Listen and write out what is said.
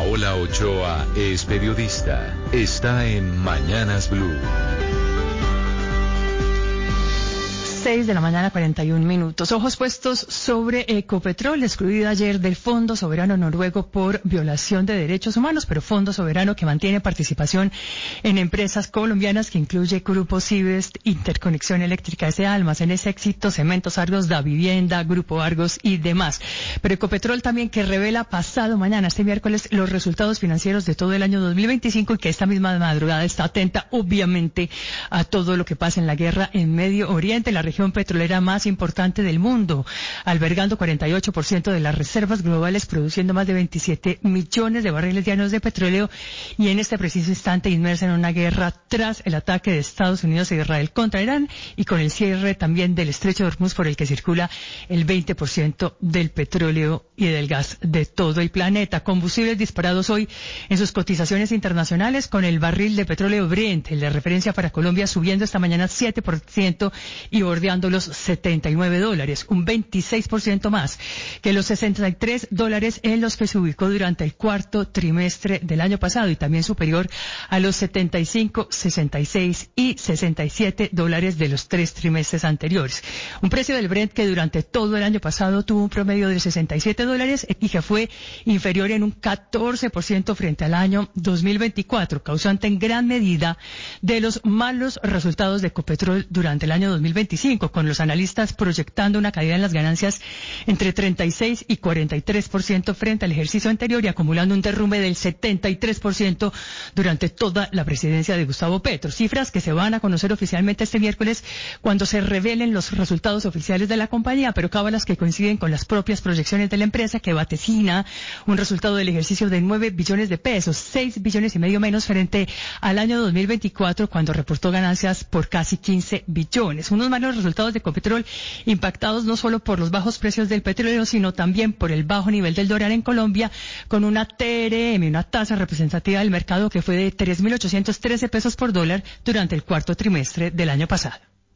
Paola Ochoa es periodista. Está en Mañanas Blue. 6:41 a.m. Ojos puestos sobre Ecopetrol, excluido ayer del Fondo Soberano Noruego por violación de derechos humanos, pero Fondo Soberano que mantiene participación en empresas colombianas que incluye Grupo Cibest, Interconexión Eléctrica S.A., Almacenes Éxito, Cementos Argos, Da Vivienda, Grupo Argos y demás. Pero Ecopetrol también que revela pasado mañana, este miércoles, los resultados financieros de todo el año 2025 y que esta misma madrugada está atenta, obviamente, a todo lo que pasa en la guerra en Medio Oriente, la región petrolera más importante del mundo, albergando 48% de las reservas globales, produciendo más de 27 millones de barriles diarios de petróleo y en este preciso instante inmersa en una guerra tras el ataque de Estados Unidos e Israel contra Irán y con el cierre también del estrecho de Hormuz por el que circula el 20% del petróleo y del gas de todo el planeta. Combustibles disparados hoy en sus cotizaciones internacionales con el barril de petróleo Brent, el de referencia para Colombia, subiendo esta mañana 7% y bordeando los $79, un 26% más que los $63 en los que se ubicó durante el cuarto trimestre del año pasado y también superior a los 75, 66 y $67 de los 3 trimestres anteriores. Un precio del Brent que durante todo el año pasado tuvo un promedio de $67 y que fue inferior en un 14% frente al año 2024, causante en gran medida de los malos resultados de Ecopetrol durante el año 2025, con los analistas proyectando una caída en las ganancias entre 36 y 43% frente al ejercicio anterior y acumulando un derrumbe del 73% durante toda la presidencia de Gustavo Petro. Cifras que se van a conocer oficialmente este miércoles cuando se revelen los resultados oficiales de la compañía, pero cábalas que coinciden con las propias proyecciones de la empresa que vaticina un resultado del ejercicio de 9 billones de pesos, 6 billones y medio menos frente al año 2024 cuando reportó ganancias por casi 15 billones. Unos malos resultados de Ecopetrol impactados no solo por los bajos precios del petróleo, sino también por el bajo nivel del dólar en Colombia, con una TRM, una tasa representativa del mercado que fue de 3.813 pesos por dólar durante el cuarto trimestre del año pasado.